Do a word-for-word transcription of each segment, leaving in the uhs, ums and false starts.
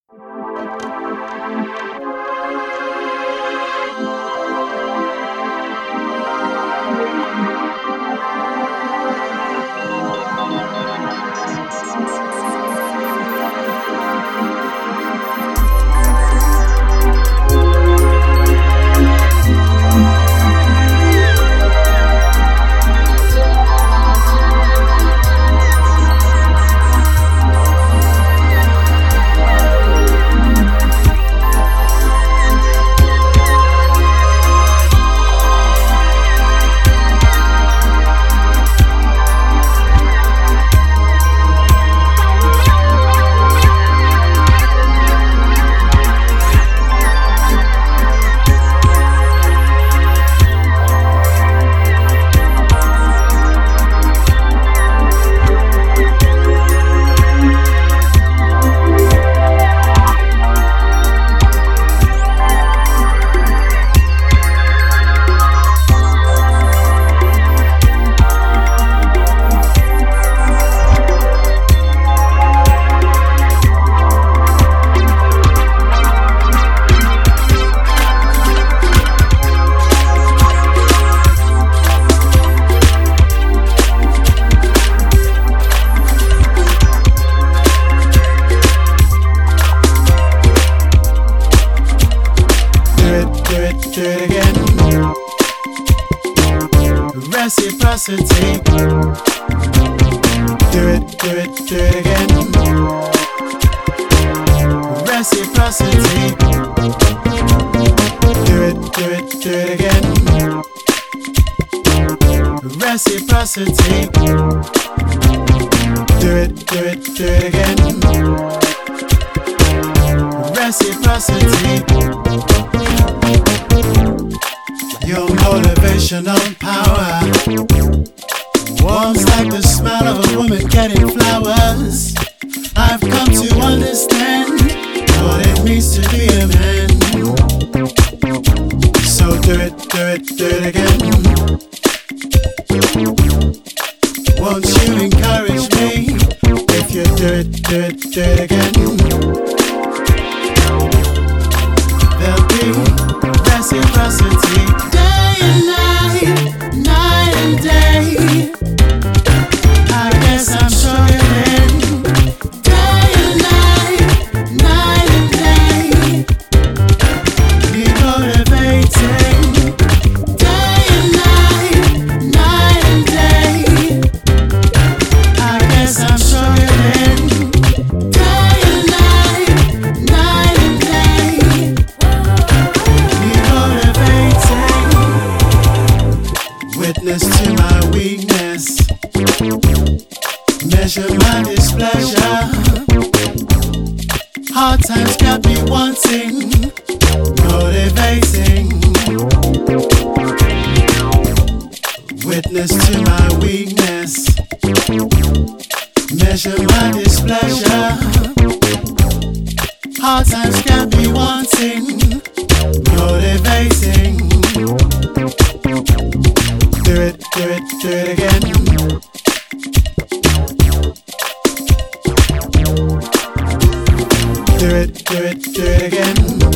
Reciprocity. Do it, do it, do it again. Reciprocity. Do it, do it, do it again. Reciprocity. Do it, do it, do it again. Reciprocity. Your motivational power warms like the smell of a woman getting flowers. I've come to understand what it means to be a man. So do it, do it, do it again. Won't you encourage me if you do it, do it, do it again? There'll be reciprocity. Day and night, night and day. I guess I'm struggling. Day and night, night and day. Need motivating. Day and night, night and day. I guess I'm struggling. Day and night, night and day. Need motivating. Witness to my weakness. Measure my displeasure. Hard times got me wanting, motivating. Witness to my weakness. Measure my displeasure. Hard times got me wanting, motivating. Do it, do it, do it again. Do it, do it, do it again.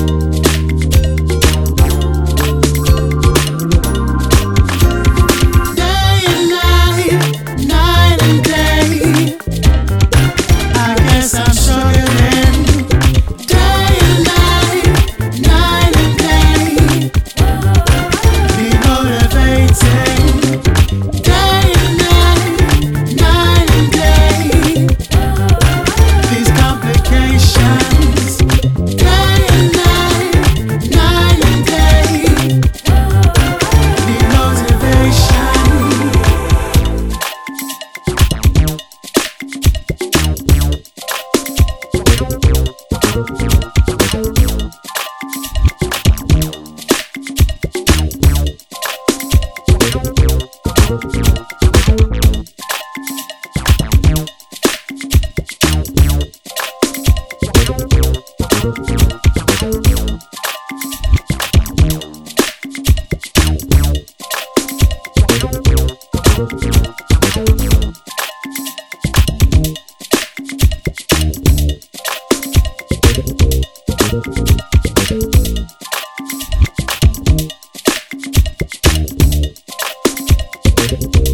Day and night, night and day. I guess I'm struggling. Day and night, night and day. Be motivating. Day and night, night and day. These complications. Day and night, night and day. Need motivation. We'll be right back. Thank